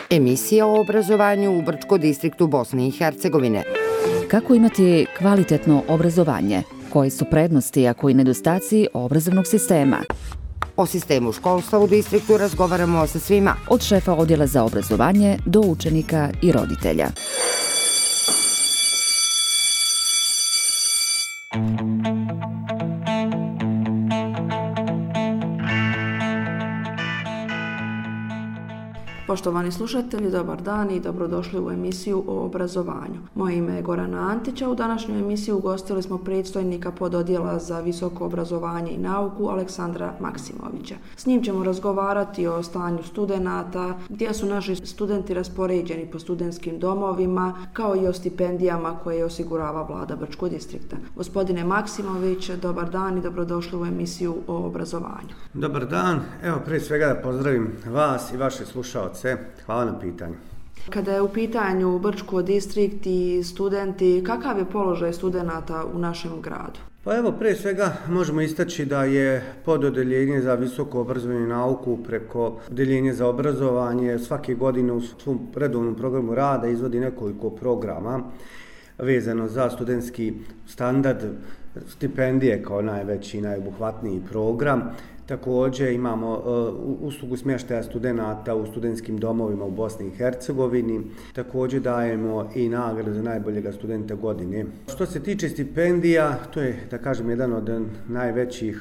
Emisija o obrazovanju u Brčko distriktu Bosne i Hercegovine. Kako imati kvalitetno obrazovanje? Koji su prednosti, a koji nedostaci obrazovnog sistema? O sistemu školstva u distriktu razgovaramo sa svima. Od šefa odjela za obrazovanje do učenika i roditelja. Poštovani slušatelji, dobar dan i dobrodošli u emisiju o obrazovanju. Moje ime je Gorana Antića. U današnjoj emisiji ugostili smo predstojnika pododjela za visoko obrazovanje i nauku Aleksandra Maksimovića. S njim ćemo razgovarati o stanju studenata, gdje su naši studenti raspoređeni po studentskim domovima, kao i o stipendijama koje osigurava vlada Brčkog distrikta. Gospodine Maksimović, dobar dan i dobrodošli u emisiju o obrazovanju. Dobar dan. Evo, prije svega da pozdravim vas i vaše slušalce. Hvala na pitanju. Kada je u pitanju Brčko distrikt i studenti, kakav je položaj studenata u našem gradu? Pa evo, prije svega možemo istaći da je pododeljenje za visoko obrazovanje i nauku preko odeljenja za obrazovanje svake godine u svom redovnom programu rada izvodi nekoliko programa vezano za studentski standard, stipendije kao najveći i najobuhvatniji program. Također imamo uslugu smještaja studenata u studentskim domovima u Bosni i Hercegovini. Također dajemo i nagradu za najboljega studenta godine. Što se tiče stipendija, to je, da kažem, jedan od najvećih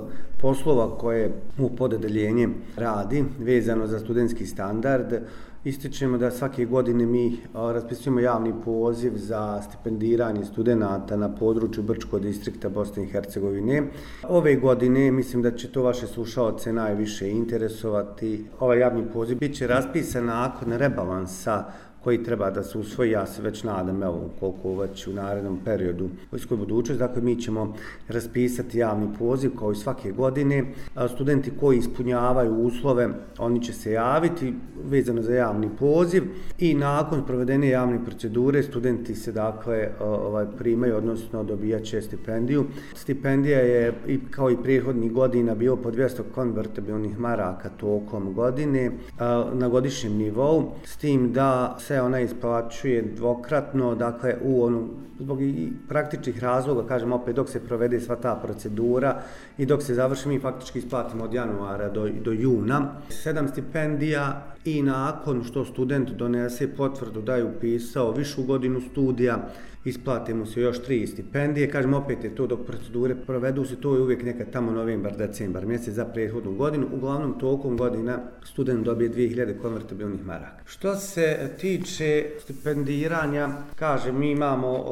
poslova koje u pododeljenje radi vezano za studentski standard. Ističemo da svake godine mi raspisujemo javni poziv za stipendiranje studenata na području Brčkog distrikta Bosne i Hercegovine. Ove godine mislim da će to vaše slušaoce najviše interesovati. Ovaj javni poziv bit će raspisan nakon rebalansa koji treba da se usvoji, ja se već nadam, evo, koliko već u narednom periodu u iskoj budućnosti. Dakle, mi ćemo raspisati javni poziv kao i svake godine. Studenti koji ispunjavaju uslove, oni će se javiti vezano za javni poziv i nakon provedene javne procedure studenti se dakle primaju, odnosno dobijat će stipendiju. Stipendija je kao i prethodnih godina bio po 200 konvertibilnih maraka tokom godine na godišnjem nivou, s tim da se ona isplaćuje dvokratno, dakle zbog praktičnih razloga, kažem opet, dok se provede sva ta procedura i dok se završi, mi faktički isplatimo od januara do juna 7 stipendija i nakon što student donese potvrdu da je upisao višu godinu studija, isplate mu se još 3 stipendije. Kažem, opet je to dok procedure provedu se, to je uvijek nekad tamo novembar, decembar mjesec za prethodnu godinu. Uglavnom tokom godina student dobije 2000 konvertibilnih maraka. Što se tiče stipendiranja, kažem, mi imamo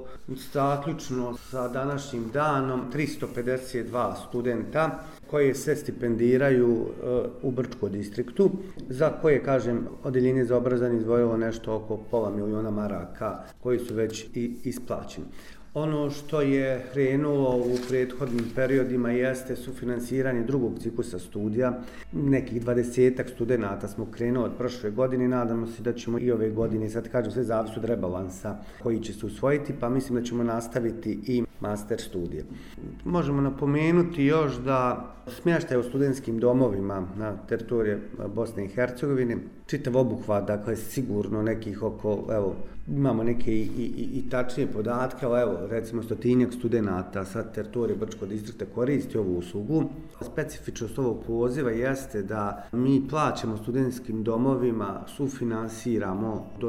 zaključno sa današnjim danom 352 studenta koje se stipendiraju u Brčkom distriktu, za koje, kažem, odeljenje za obrazovanje izdvojilo nešto oko $500.000 maraka koji su već i isplaćeni. Ono što je krenulo u prethodnim periodima jeste sufinansiranje drugog ciklusa studija. Nekih 20 studenata smo krenuli od prošle godine, nadamo se da ćemo i ove godine, sad kažem, sve zavisi od rebalansa koji će se usvojiti, pa mislim da ćemo nastaviti i master studije. Možemo napomenuti još da smještaj u studentskim domovima na teritoriji Bosne i Hercegovine, čitav obuhvat, dakle sigurno nekih oko, evo, imamo neke i tačnije podatke, ali evo, recimo 100 studenata sa teritorije Brčkog distrikta koristi ovu uslugu. Specifičnost ovog poziva jeste da mi plaćamo studentskim domovima, sufinansiramo do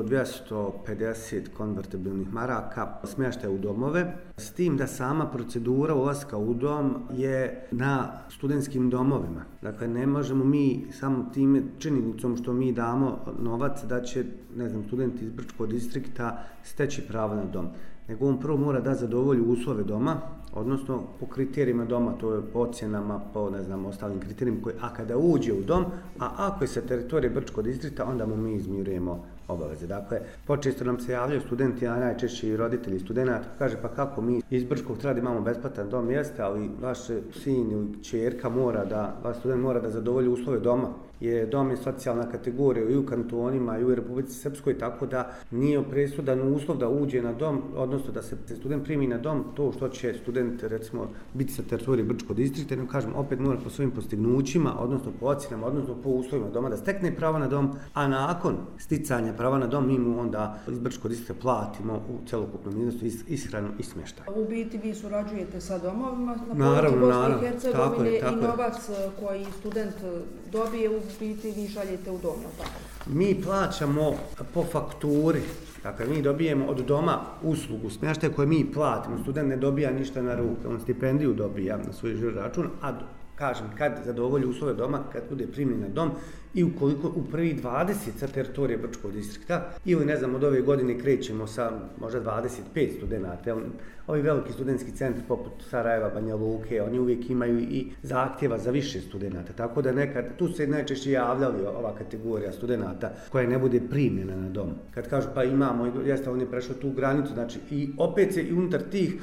250 konvertibilnih maraka smještaja u domove, s tim da sama procedura ulaska u dom je na studentskim domovima. Dakle, ne možemo mi samo tim činjenicom što mi damo novac da će, studenti iz Brčkog distrikta steći pravo na dom. Nego on prvo mora da zadovolji uslove doma, odnosno po kriterijima doma, to je po ocjenama, po ostalim kriterijima, a kada uđe u dom, a ako je sa teritorije Brčkog distrikta, onda mu mi izmirujemo obaveze. Dakle, počesto nam se javljaju studenti, a najčešće i roditelji studenta, kaže pa kako mi iz Brčkog treba imamo besplatan dom, jeste, ali vaš sin ili ćerka vaš student mora da zadovolji uslove doma. Dom je socijalna kategorija i u kantonima i u Republici Srpskoj, tako da nije presudan uslov da uđe na dom, odnosno da se student primi na dom, to što će student student recimo biti sa teritorije Brčkog distrikta, nego kažem opet mora po svojim postignućima, odnosno po ocjenama, odnosno po uslovima doma da stekne pravo na dom, a nakon sticanja prava na dom mi mu onda iz Brčkog distrikta platimo u celokupnom iznosu ishranu i smještaj. U biti vi surađujete sa domovima na području Bosne i Hercegovine i novac koji student dobije u biti vi šaljete u dom, tako? Mi plaćamo po fakturi. Dakle, mi dobijemo od doma uslugu smještaja koje mi platimo. Student ne dobija ništa na ruke, on stipendiju dobija na svoj žiro račun, a kažem, kad zadovolji uslove doma, kad bude primljen na dom i ukoliko u prvi 20 sa teritorije Brčkog distrikta ili ne znam od ove godine krećemo sa možda 25 studenata. Ovi veliki studentski centri poput Sarajeva, Banja Luke, oni uvijek imaju i zahtjeva za više studenata, tako da nekad, tu se najčešće javljali ova kategorija studenata koja ne bude primljena na dom. Kad kažu pa imamo, jeste on je prešao tu granicu, znači i opet se i unutar tih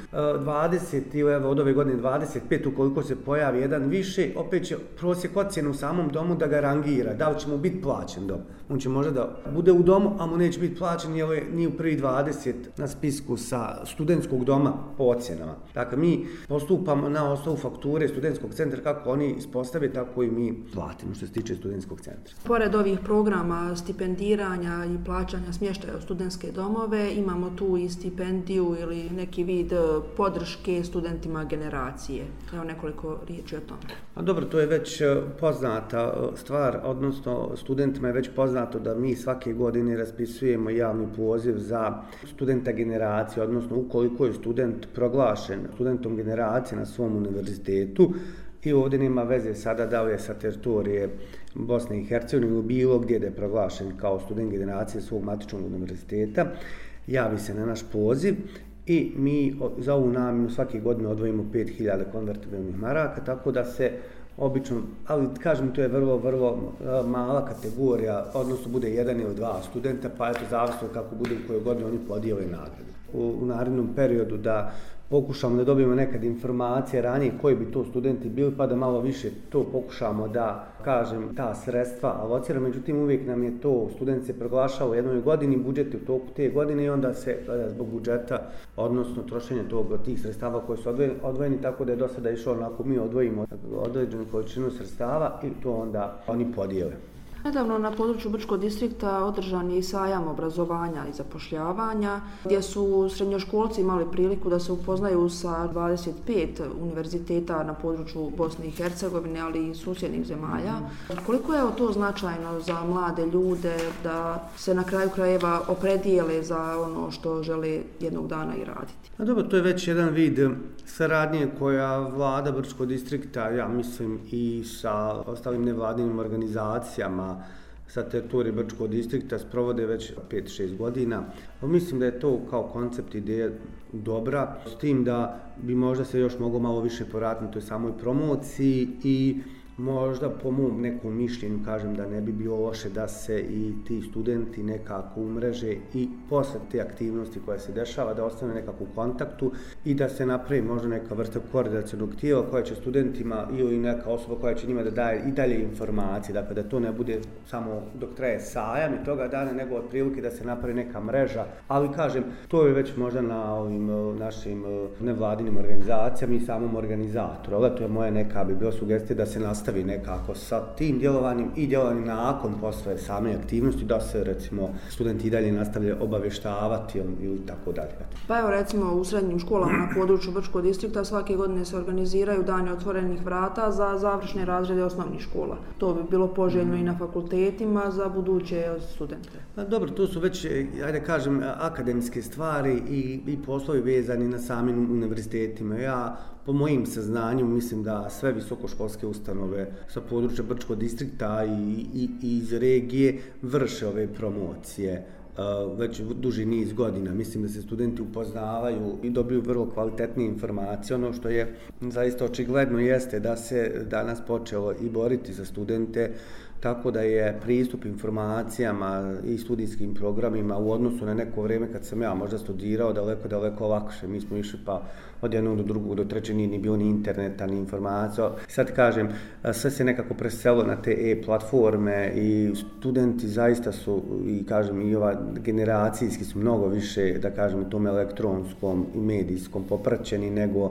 20 ili evo od ove godine 25 ukoliko se pojavi jedan više, opet će prosjek ocjene u samom domu da ga rangira, da li će mu biti plaćen dom. On će možda da bude u domu, a mu neće biti plaćen jer nije u prvi 20 na spisku sa studentskog doma po ocjenama. Dakle, mi postupamo na osnovu fakture studentskog centra kako oni ispostave, tako i mi platimo što se tiče studentskog centra. Pored ovih programa stipendiranja i plaćanja smještaja u studentske domove, imamo tu i stipendiju ili neki vid podrške studentima generacije. Evo nekoliko riječi o tome. A dobro, to je već poznata stvar, odnosno studentima je već poznato da mi svake godine raspisujemo javni poziv za studenta generacije, odnosno ukoliko je student proglašen studentom generacije na svom univerzitetu i ovdje nema veze sada da li je sa teritorije Bosne i Hercegovine ili bilo gdje da je proglašen kao student generacije svog matičnog univerziteta, javi se na naš poziv i mi za ovu namjenu svake godine odvojimo 5000 konvertibilnih maraka, tako da se obično, ali kažem to je vrlo mala kategorija, odnosno bude jedan ili dva studenta, pa eto zavisno kako bude u kojoj godini oni podijele nagrade. U narednom periodu da pokušamo da dobijemo nekad informacije ranije koji bi to studenti bili, pa da malo više to pokušamo da, kažem, ta sredstva alociramo. Međutim, uvijek nam je to, student se proglašava u jednoj godini, budžet je u toku te godine i onda se zbog budžeta, odnosno trošenja tih sredstava koji su odvojeni, tako da je do sada išlo onako mi odvojimo određenu količinu sredstava i to onda oni podijele. Nedavno na području Brčkog distrikta održan je i sajam obrazovanja i zapošljavanja, gdje su srednjoškolci imali priliku da se upoznaju sa 25 univerziteta na području Bosne i Hercegovine, ali i susjednih zemalja. Koliko je to značajno za mlade ljude da se na kraju krajeva opredijele za ono što žele jednog dana i raditi? A dobro, to je već jedan vid saradnje koja vlada Brčkog distrikta, ja mislim i sa ostalim nevladinim organizacijama sa teritorije Brčkog distrikta sprovode već 5-6 godina. Mislim da je to kao koncept ideja dobra, s tim da bi možda se još moglo malo više poraditi na toj samoj promociji i možda po mom nekom mišljenju kažem da ne bi bilo loše da se i ti studenti nekako umreže i posle te aktivnosti koja se dešava da ostane nekako u kontaktu i da se napravi možda neka vrsta koordinacionog tijela koja će studentima ili neka osoba koja će njima da daje i dalje informacije, dakle da to ne bude samo dok traje sajam i toga dana, nego otprilike da se napravi neka mreža, ali kažem to je već možda na ovim našim nevladinim organizacijama i samom organizatoru, ali to je moja neka bi bila sugestija da se nastavi nekako sa tim djelovanjem i djelovanjem nakon posle same aktivnosti da se recimo studenti i dalje nastavljaju obavještavati ili tako dalje. Pa evo recimo u srednjim školama na području Brčkog distrikta svake godine se organiziraju dani otvorenih vrata za završne razrede osnovnih škola. To bi bilo poželjno i na fakultetima za buduće studente. Dobro, to su već, ajde kažem, akademske stvari i poslovi vezani na samim univerzitetima. Ja po mojim saznanju mislim da sve visokoškolske ustanove sa područja Brčkog distrikta i iz regije vrše ove promocije već duži niz godina. Mislim da se studenti upoznavaju i dobiju vrlo kvalitetne informacije. Ono što je zaista očigledno jeste da se danas počelo i boriti za studente, tako da je pristup informacijama i studijskim programima u odnosu na neko vrijeme kad sam ja možda studirao daleko lakše. Mi smo išli pa od jednog do drugog, do trećeg nije ni bilo ni interneta, ni informacija. Sad kažem, sve se nekako preselo na te e-platforme i studenti zaista su, i kažem, i ova generacijski su mnogo više, da kažem, u tom elektronskom i medijskom popraćeni nego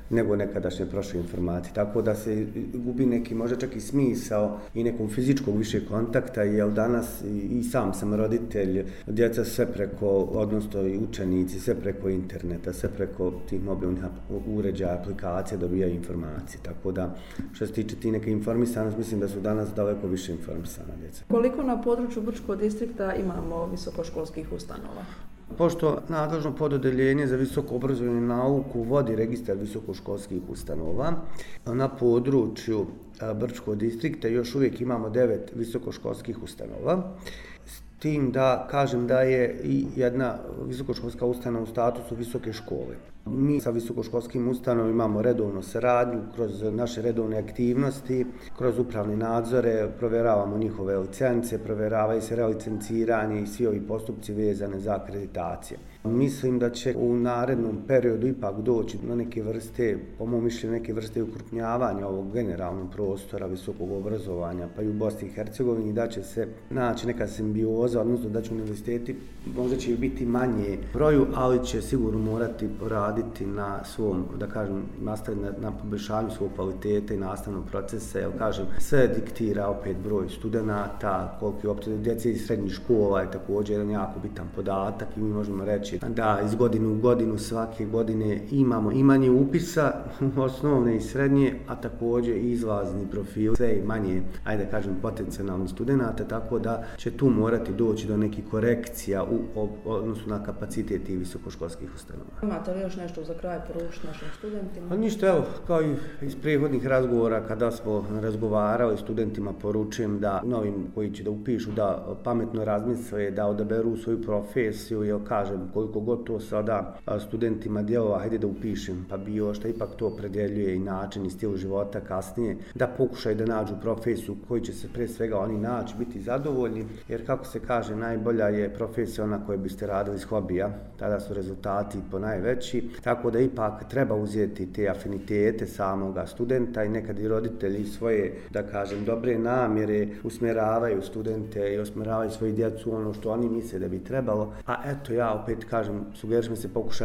nego nekadašnje prošle informacije. Tako da se gubi neki možda čak i smisao i nekog fizičkog više kontakta, jer danas i sam sam roditelj, djeca sve preko, odnosno i učenici, sve preko interneta, sve preko tih mobilnih uređaja, aplikacija dobijaju informacije. Tako da što se tiče ti neke informisanosti, mislim da su danas daleko više informisana djeca. Koliko na području Brčkog distrikta imamo visokoškolskih ustanova? Pošto nadležno pododeljenje za visoko obrazovanje i nauku vodi registar visokoškolskih ustanova, na području Brčkog distrikta još uvijek imamo 9 visokoškolskih ustanova. S tim da kažem da je i jedna visokoškolska ustanova u statusu visoke škole. Mi sa visokoškolskim ustanovama imamo redovnu saradnju kroz naše redovne aktivnosti, kroz upravne nadzore, provjeravamo njihove licence, provjeravaju se relicenciranje i svi ovi postupci vezane za akreditacije. Mislim da će u narednom periodu ipak doći na neke vrste, po mom mišljenju, neke vrste ukrupnjavanja ovog generalnog prostora visokog obrazovanja, pa i u Bosni i Hercegovini, da će se naći neka simbioza, odnosno da će univerziteti, možda će biti manje broju, ali će sigurno morati poraditi na svom, da kažem, nastaviti na poboljšanju svog kvaliteta i nastavnog procesa, jer kažem, sve diktira opet broj studenata, koliko je opet djece iz srednjih škola je također jedan jako bitan podatak i mi možemo reći da iz godine u godinu svake godine imamo i manje upisa osnovne i srednje, a također i izlazni profil, sve i manje, ajde kažem, potencijalnih studenata, tako da će tu morati doći do nekih korekcija u odnosu na kapacitet tih visokoškolskih ustanova. Imate li još nešto za kraj poručiti našim studentima? Ništa, evo, kao i iz prethodnih razgovora kada smo razgovarali studentima, poručujem da novim koji će da upišu, da pametno razmisle, da odaberu svoju profesiju, jer kažem, koliko god to sada studentima djelova, hajde da upišem, pa bio što ipak to opredjeljuje i način i stil života kasnije, da pokušaju da nađu profesiju koji će se pre svega oni naći, biti zadovoljni, jer kako se kaže, najbolja je profesija ona koju biste radili iz hobija, tada su rezultati po najveći, tako da ipak treba uzeti te afinitete samoga studenta i nekad i roditelji svoje, da kažem, dobre namjere usmjeravaju studente i usmjeravaju svoju djecu ono što oni misle da bi trebalo, a eto ja opet kažem, sugerišem se pokuša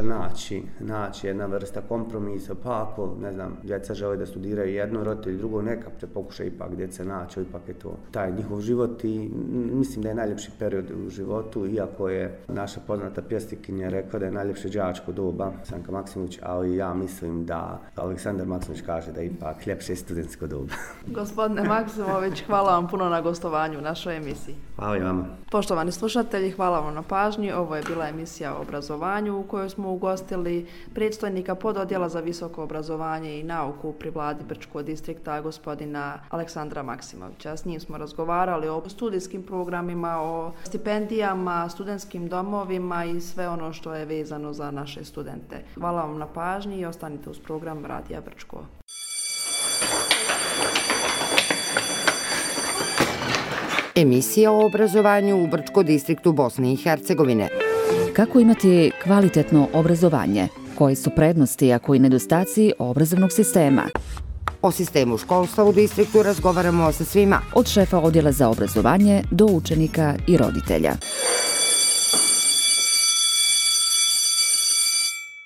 naći jedna vrsta kompromisa, pa ako, ne znam, djeca žele da studiraju jedno, roditelj drugo, neka se pokuša ipak djeca naći, ipak je to taj njihov život i mislim da je najljepši period u životu, iako je naša poznata pjesnikinja rekla da je najljepše đačko doba, Sanka Maksimović, ali ja mislim da Aleksandar Maksimović kaže da je ipak ljepše studentsko doba. Gospodine Maksimović, hvala vam puno na gostovanju u našoj emisiji. Hvala i vama. Poštovani slušatelji, hvala vam na pažnji. Ovo je bila emisija o obrazovanju u kojoj smo ugostili predstojnika pododjela za visoko obrazovanje i nauku pri vladi Brčkog distrikta, gospodina Aleksandra Maksimovića. S njim smo razgovarali o studijskim programima, o stipendijama, studentskim domovima i sve ono što je vezano za naše studente. Hvala vam na pažnji i ostanite uz program Radija Brčko. Emisija o obrazovanju u Brčkom distriktu Bosne i Hercegovine. Kako imati kvalitetno obrazovanje? Koji su prednosti, a koji nedostaci obrazovnog sistema? O sistemu školstva u distriktu razgovaramo sa svima. Od šefa odjela za obrazovanje do učenika i roditelja.